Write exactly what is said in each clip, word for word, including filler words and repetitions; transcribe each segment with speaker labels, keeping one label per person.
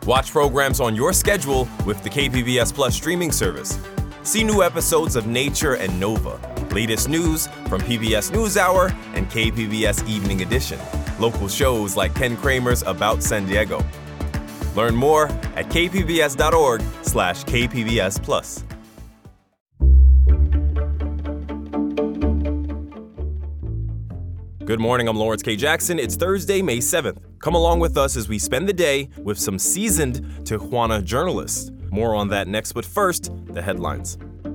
Speaker 1: Watch programs on your schedule with the K P B S Plus streaming service. See new episodes of Nature and Nova, latest news from P B S NewsHour and K P B S Evening Edition, local shows like Ken Kramer's About San Diego. Learn more at kpbs.org slash kpbs plus. Good morning, I'm Lawrence K. Jackson. It's Thursday, May seventh. Come along with us as we spend the day with some seasoned Tijuana journalists. More on that next, but first, the headlines.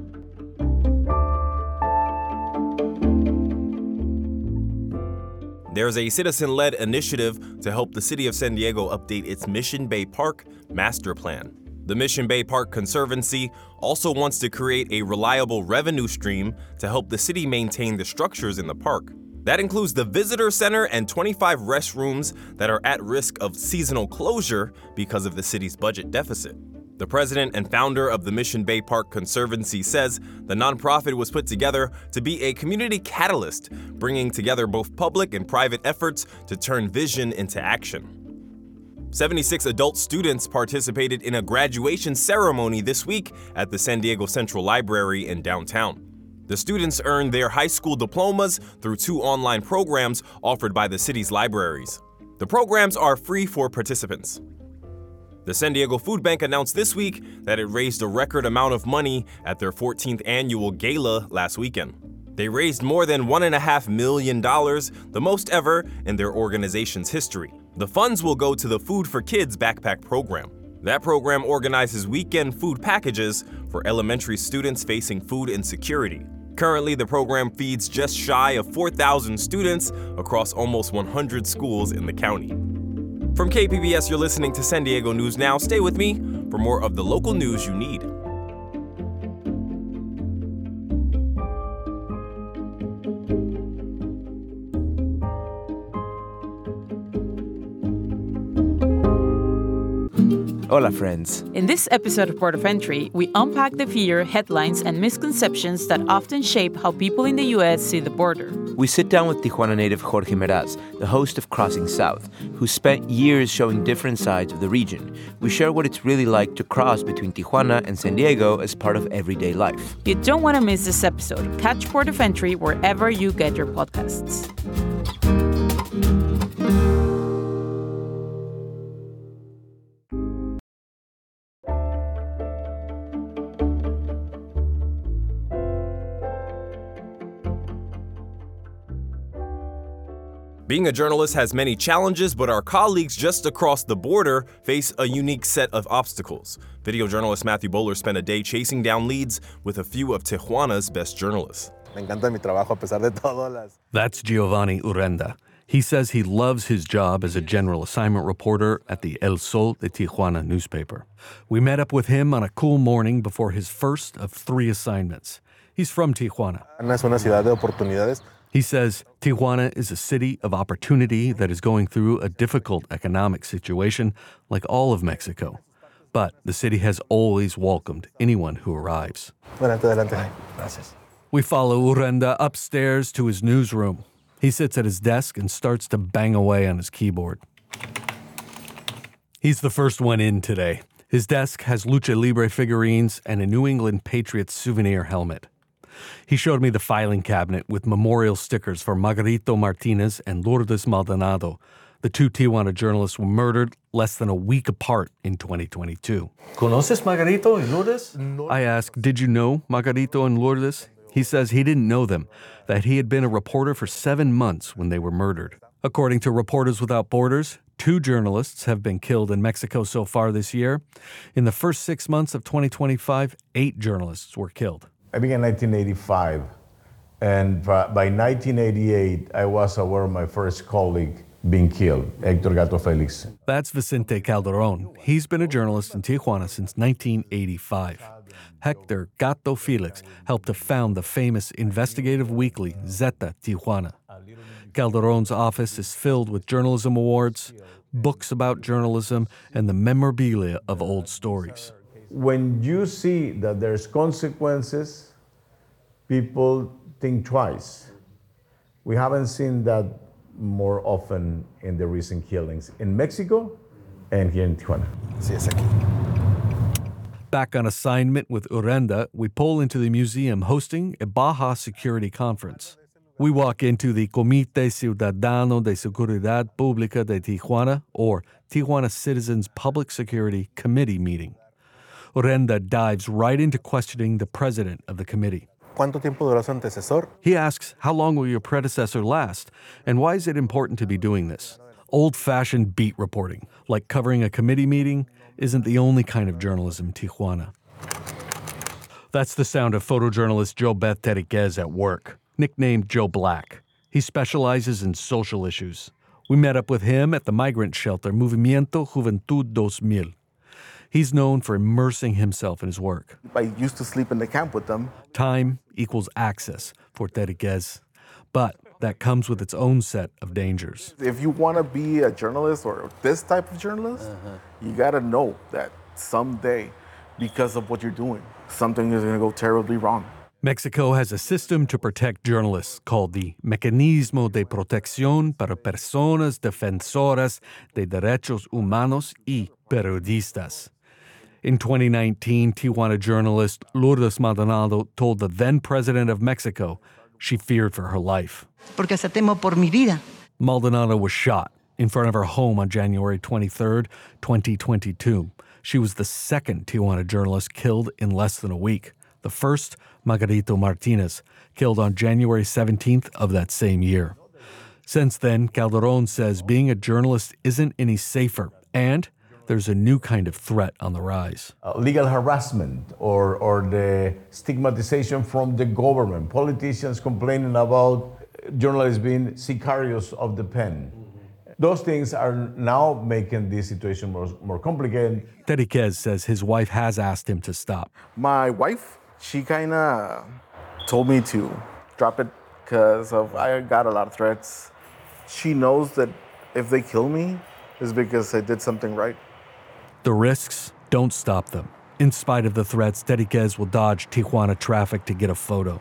Speaker 1: There's a citizen-led initiative to help the city of San Diego update its Mission Bay Park master plan. The Mission Bay Park Conservancy also wants to create a reliable revenue stream to help the city maintain the structures in the park. That includes the visitor center and twenty-five restrooms that are at risk of seasonal closure because of the city's budget deficit. The president and founder of the Mission Bay Park Conservancy says the nonprofit was put together to be a community catalyst, bringing together both public and private efforts to turn vision into action. seventy-six adult students participated in a graduation ceremony this week at the San Diego Central Library in downtown. The students earned their high school diplomas through two online programs offered by the city's libraries. The programs are free for participants. The San Diego Food Bank announced this week that it raised a record amount of money at their fourteenth annual gala last weekend. They raised more than one point five million dollars, the most ever in their organization's history. The funds will go to the Food for Kids backpack program. That program organizes weekend food packages for elementary students facing food insecurity. Currently, the program feeds just shy of four thousand students across almost one hundred schools in the county. From K P B S, you're listening to San Diego News Now. Stay with me for more of the local news you need.
Speaker 2: Hola, friends.
Speaker 3: In this episode of Port of Entry, we unpack the fear, headlines, and misconceptions that often shape how people in the U S see the border.
Speaker 2: We sit down with Tijuana native Jorge Meraz, the host of Crossing South, who spent years showing different sides of the region. We share what it's really like to cross between Tijuana and San Diego as part of everyday life.
Speaker 3: You don't want to miss this episode. Catch Port of Entry wherever you get your podcasts.
Speaker 1: Being a journalist has many challenges, but our colleagues just across the border face a unique set of obstacles. Video journalist Matthew Bowler spent a day chasing down leads with a few of Tijuana's best journalists.
Speaker 4: That's Giovanni Urenda. He says he loves his job as a general assignment reporter at the El Sol de Tijuana newspaper. We met up with him on a cool morning before his first of three assignments. He's from Tijuana. He says Tijuana is a city of opportunity that is going through a difficult economic situation like all of Mexico. But the city has always welcomed anyone who arrives. We follow Urenda upstairs to his newsroom. He sits at his desk and starts to bang away on his keyboard. He's the first one in today. His desk has Lucha Libre figurines and a New England Patriots souvenir helmet. He showed me the filing cabinet with memorial stickers for Margarito Martinez and Lourdes Maldonado. The two Tijuana journalists were murdered less than a week apart in twenty twenty-two.
Speaker 5: ¿Conoces Margarito y Lourdes?
Speaker 4: I asked, did you know Margarito and Lourdes? He says he didn't know them, that he had been a reporter for seven months when they were murdered. According to Reporters Without Borders, two journalists have been killed in Mexico so far this year. In the first six months of twenty twenty-five, eight journalists were killed.
Speaker 6: I began in nineteen eighty-five, and by nineteen eighty-eight, I was aware of my first colleague being killed, Hector Gato Felix.
Speaker 4: That's Vicente Calderon. He's been a journalist in Tijuana since nineteen eighty-five. Hector Gato Felix helped to found the famous investigative weekly Zeta Tijuana. Calderon's office is filled with journalism awards, books about journalism, and the memorabilia of old stories.
Speaker 6: When you see that there's consequences, people think twice. We haven't seen that more often in the recent killings in Mexico and here in Tijuana.
Speaker 7: Sí, es aquí.
Speaker 4: Back on assignment with Urenda, we pull into the museum hosting a Baja security conference. We walk into the Comité Ciudadano de Seguridad Pública de Tijuana, or Tijuana Citizens Public Security Committee meeting. Urenda dives right into questioning the president of the committee.
Speaker 7: ¿Cuánto tiempo duró su antecesor?
Speaker 4: He asks, how long will your predecessor last, and why is it important to be doing this? Old-fashioned beat reporting, like covering a committee meeting, isn't the only kind of journalism in Tijuana. That's the sound of photojournalist Jobeth Terriquez at work, nicknamed Joe Black. He specializes in social issues. We met up with him at the migrant shelter Movimiento Juventud dos mil. He's known for immersing himself in his work.
Speaker 7: I used to sleep in the camp with them.
Speaker 4: Time equals access for Terriquez. But that comes with its own set of dangers.
Speaker 7: If you want to be a journalist or this type of journalist, uh-huh. you got to know that someday, because of what you're doing, something is going to go terribly wrong.
Speaker 4: Mexico has a system to protect journalists called the Mecanismo de Protección para Personas Defensoras de Derechos Humanos y Periodistas. In twenty nineteen, Tijuana journalist Lourdes Maldonado told the then president of Mexico she feared for her life.
Speaker 8: Porque se temo por mi vida.
Speaker 4: Maldonado was shot in front of her home on January twenty-third, twenty twenty-two. She was the second Tijuana journalist killed in less than a week. The first, Margarito Martinez, killed on January seventeenth of that same year. Since then, Calderon says being a journalist isn't any safer, and there's a new kind of threat on the rise.
Speaker 6: Uh, legal harassment or, or the stigmatization from the government. Politicians complaining about journalists being sicarios of the pen. Mm-hmm. Those things are now making this situation more, more complicated.
Speaker 4: Terriquez says his wife has asked him to stop.
Speaker 7: My wife, she kind of told me to drop it because of I got a lot of threats. She knows that if they kill me, it's because I did something right.
Speaker 4: The risks don't stop them. In spite of the threats, Terriquez will dodge Tijuana traffic to get a photo.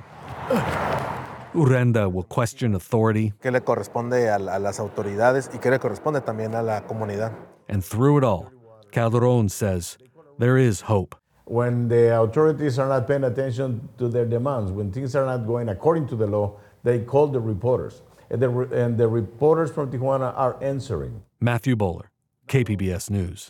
Speaker 4: Urenda will question authority.
Speaker 7: ¿Qué le corresponde a, a las autoridades y qué le corresponde también a la comunidad?
Speaker 4: And through it all, Calderon says there is hope.
Speaker 6: When the authorities are not paying attention to their demands, when things are not going according to the law, they call the reporters. And the, and the reporters from Tijuana are answering.
Speaker 4: Matthew Bowler, K P B S News.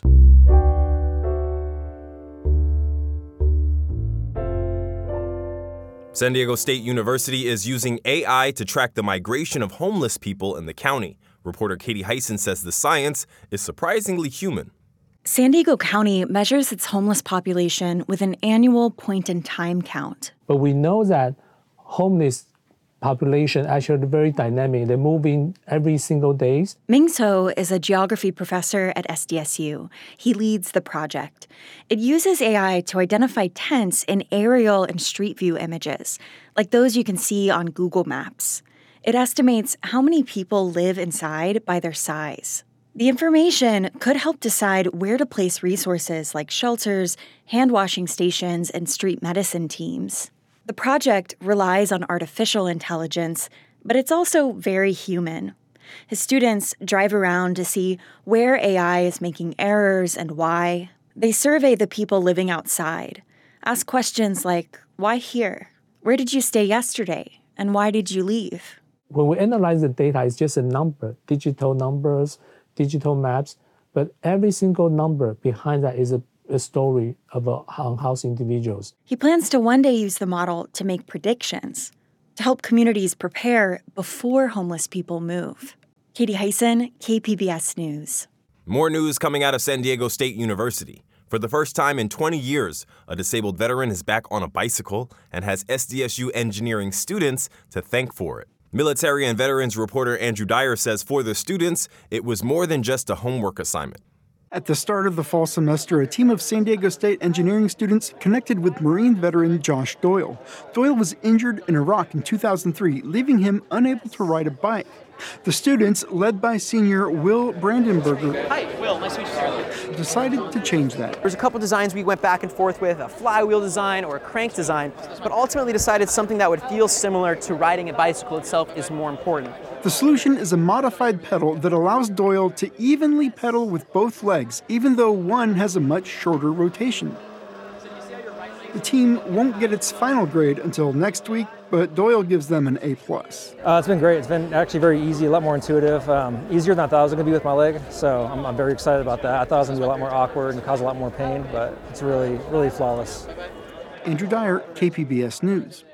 Speaker 1: San Diego State University is using A I to track the migration of homeless people in the county. Reporter Katie Hyson says the science is surprisingly human.
Speaker 9: San Diego County measures its homeless population with an annual point-in-time count.
Speaker 10: But we know that homeless population actually very dynamic. They're moving every single day.
Speaker 9: Ming So is a geography professor at S D S U. He leads the project. It uses A I to identify tents in aerial and street view images, like those you can see on Google Maps. It estimates how many people live inside by their size. The information could help decide where to place resources like shelters, hand-washing stations, and street medicine teams. The project relies on artificial intelligence, but it's also very human. His students drive around to see where A I is making errors and why. They survey the people living outside, ask questions like, why here? Where did you stay yesterday? And why did you leave?
Speaker 10: When we analyze the data, it's just a number, digital numbers, digital maps, but every single number behind that is a a story about unhoused individuals.
Speaker 9: He plans to one day use the model to make predictions, to help communities prepare before homeless people move. Katie Hyson, K P B S News.
Speaker 1: More news coming out of San Diego State University. For the first time in twenty years, a disabled veteran is back on a bicycle and has S D S U engineering students to thank for it. Military and veterans reporter Andrew Dyer says for the students, it was more than just a homework assignment.
Speaker 11: At the start of the fall semester, a team of San Diego State engineering students connected with Marine veteran Josh Doyle. Doyle was injured in Iraq in two thousand three, leaving him unable to ride a bike. The students, led by senior Will Brandenberger,
Speaker 12: Hi, Will. Nice to meet you.
Speaker 11: decided to change that.
Speaker 12: There's a couple designs we went back and forth with, a flywheel design or a crank design, but ultimately decided something that would feel similar to riding a bicycle itself is more important.
Speaker 11: The solution is a modified pedal that allows Doyle to evenly pedal with both legs, even though one has a much shorter rotation. The team won't get its final grade until next week, but Doyle gives them an A plus.
Speaker 12: Uh, it's been great. It's been actually very easy, a lot more intuitive, um, easier than I thought it was going to be with my leg. So I'm, I'm very excited about that. I thought it was going to be a lot more awkward and cause a lot more pain, but it's really, really flawless.
Speaker 11: Andrew Dyer, K P B S News.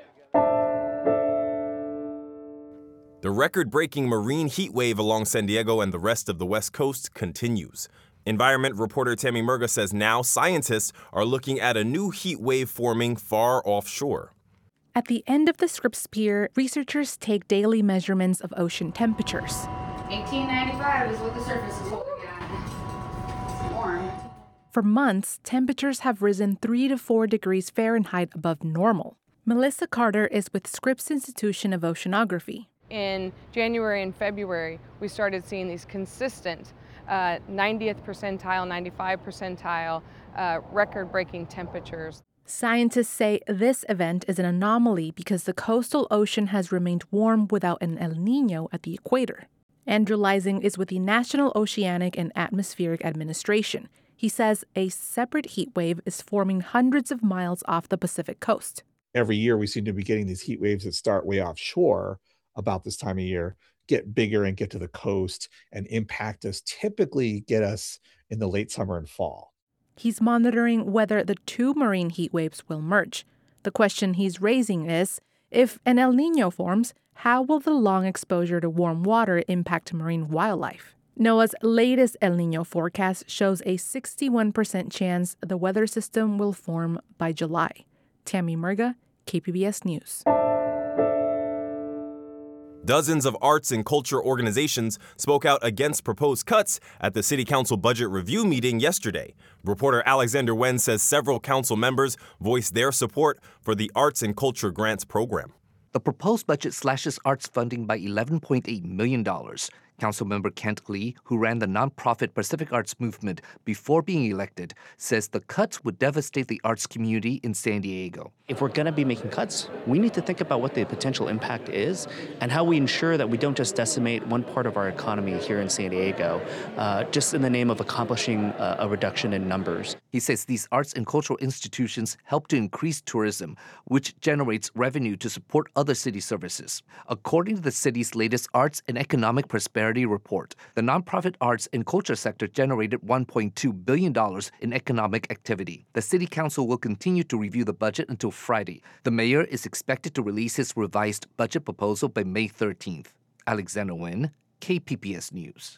Speaker 1: The record-breaking marine heat wave along San Diego and the rest of the West Coast continues. Environment reporter Tammy Murga says now scientists are looking at a new heat wave forming far offshore.
Speaker 13: At the end of the Scripps Pier, researchers take daily measurements of ocean temperatures.
Speaker 14: eighteen ninety-five is what the surface is holding at. It's warm.
Speaker 13: For months, temperatures have risen three to four degrees Fahrenheit above normal. Melissa Carter is with Scripps Institution of Oceanography.
Speaker 15: In January and February, we started seeing these consistent uh, ninetieth percentile, ninety-five percentile, uh, record-breaking temperatures.
Speaker 13: Scientists say this event is an anomaly because the coastal ocean has remained warm without an El Niño at the equator. Andrew Leising is with the National Oceanic and Atmospheric Administration. He says a separate heat wave is forming hundreds of miles off the Pacific coast.
Speaker 16: Every year we seem to be getting these heat waves that start way offshore about this time of year, get bigger and get to the coast and impact us, typically get us in the late summer and fall.
Speaker 13: He's monitoring whether the two marine heat waves will merge. The question he's raising is, if an El Niño forms, how will the long exposure to warm water impact marine wildlife? NOAA's latest El Niño forecast shows a sixty-one percent chance the weather system will form by July. Tammy Murga, K P B S News.
Speaker 1: Dozens of arts and culture organizations spoke out against proposed cuts at the City Council budget review meeting yesterday. Reporter Alexander Wen says several council members voiced their support for the Arts and Culture Grants program.
Speaker 17: The proposed budget slashes arts funding by eleven point eight million dollars. Councilmember Kent Lee, who ran the nonprofit Pacific Arts Movement before being elected, says the cuts would devastate the arts community in San Diego.
Speaker 18: If we're going to be making cuts, we need to think about what the potential impact is and how we ensure that we don't just decimate one part of our economy here in San Diego, uh, just in the name of accomplishing a, a reduction in numbers.
Speaker 17: He says these arts and cultural institutions help to increase tourism, which generates revenue to support other city services. According to the city's latest Arts and Economic Prosperity report, the nonprofit arts and culture sector generated one point two billion dollars in economic activity. The City Council will continue to review the budget until Friday. The mayor is expected to release his revised budget proposal by May thirteenth. Alexander Wen, K P B S News.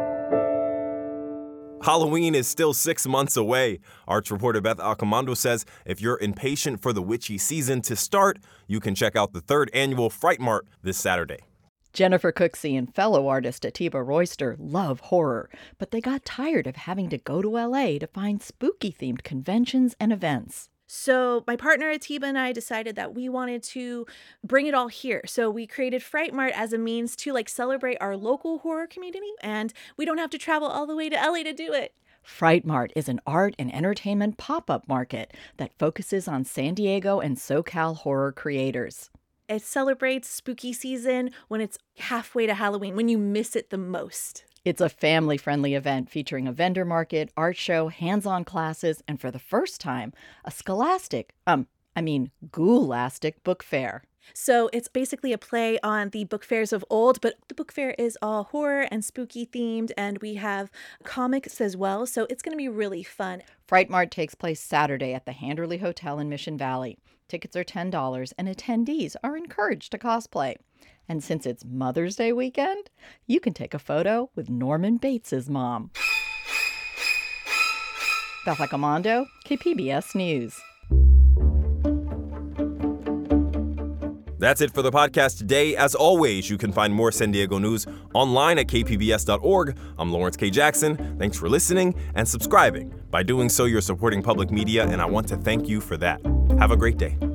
Speaker 1: Halloween is still six months away. Arts reporter Beth Accomando says if you're impatient for the witchy season to start, you can check out the third annual Fright Mart this Saturday.
Speaker 19: Jennifer Cooksey and fellow artist Atiba Royster love horror, but they got tired of having to go to L A to find spooky-themed conventions and events.
Speaker 20: So my partner Atiba and I decided that we wanted to bring it all here. So we created Fright Mart as a means to like celebrate our local horror community, and we don't have to travel all the way to L A to do it.
Speaker 19: Fright Mart is an art and entertainment pop-up market that focuses on San Diego and SoCal horror creators.
Speaker 20: It celebrates spooky season when it's halfway to Halloween, when you miss it the most.
Speaker 19: It's a family-friendly event featuring a vendor market, art show, hands-on classes, and for the first time, a scholastic, um, I mean, ghoulastic book fair.
Speaker 20: So it's basically a play on the book fairs of old, but the book fair is all horror and spooky themed, and we have comics as well, so it's going to be really fun.
Speaker 19: Fright Mart takes place Saturday at the Handerly Hotel in Mission Valley. Tickets are ten dollars, and attendees are encouraged to cosplay. And since it's Mother's Day weekend, you can take a photo with Norman Bates' mom. Beth Accomando, K P B S News.
Speaker 1: That's it for the podcast today. As always, you can find more San Diego news online at k p b s dot org. I'm Lawrence K. Jackson. Thanks for listening and subscribing. By doing so, you're supporting public media, and I want to thank you for that. Have a great day.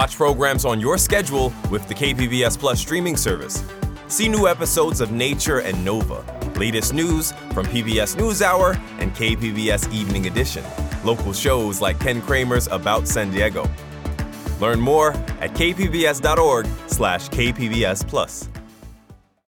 Speaker 1: Watch programs on your schedule with the K P B S Plus streaming service. See new episodes of Nature and Nova, latest news from P B S NewsHour and K P B S Evening Edition, local shows like Ken Kramer's About San Diego. Learn more at kpbs.org slash kpbs plus.